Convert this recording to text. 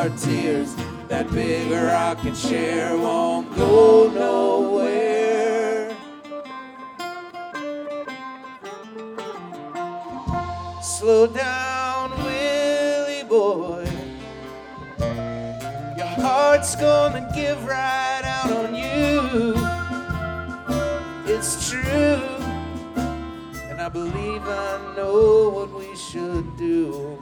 our tears. That big rocking chair won't go nowhere. Slow down, Willie boy. Your heart's gonna give right out on you. It's true, and I believe I know what we should do.